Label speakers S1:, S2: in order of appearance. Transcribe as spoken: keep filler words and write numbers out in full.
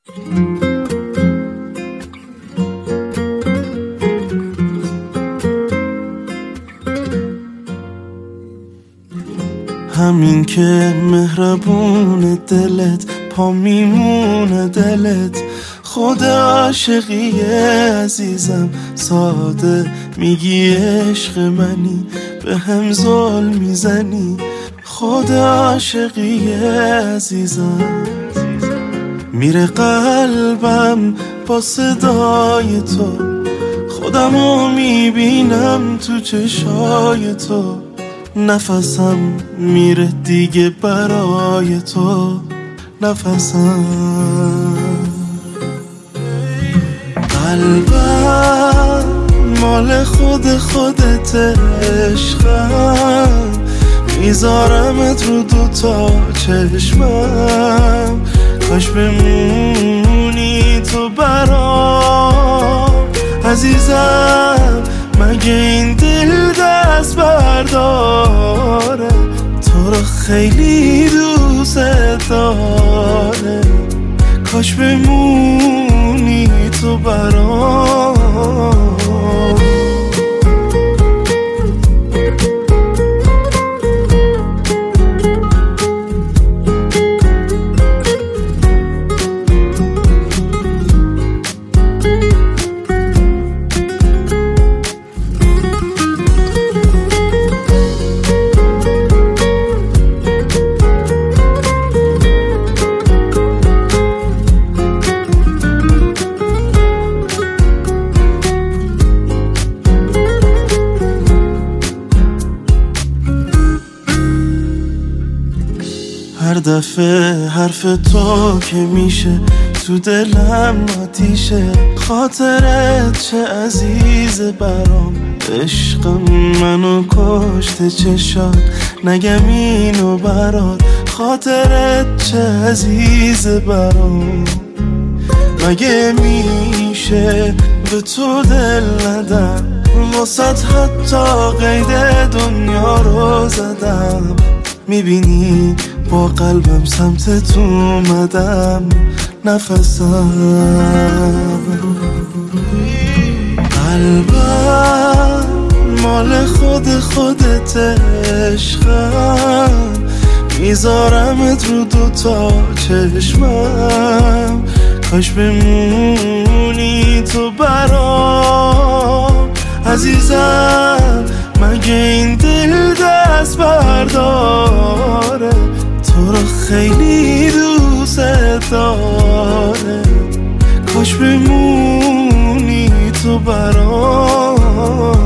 S1: همین که مهربون دلت پا میمونه دلت، خود عاشقی عزیزم ساده میگی عشق منی، به هم ظلم میزنی خود عاشقی عزیزم. میره قلبم با صدای تو، خودمو میبینم تو چشای تو، نفسم میره دیگه برای تو نفسم. قلبم مال خود خودت عشقم، میذارمت رو دوتا چشمم، کاش بمونی تو برام عزیزم. مگه این دل دست برداره تو رو خیلی دوست داره، کاش بمونی تو برام. هر دفعه حرف تو که میشه تو دلم آتیشه، خاطرت چه عزیز برام، عشقم منو کشته چشات، نگم اینو برات، خاطرت چه عزیز برام. مگه میشه به تو دل ندم، واسط حتی قید دنیا رو زدم، میبینی با قلبم سمت تو اومدم نفسم. قلبم مال خود خودت عشقم، میذارمت رو دوتا چشمم، کاش بمونی تو برام عزیزم. مگه این دل دست برداره تو رو خیلی دوست داره، کاش بمونی تو برام.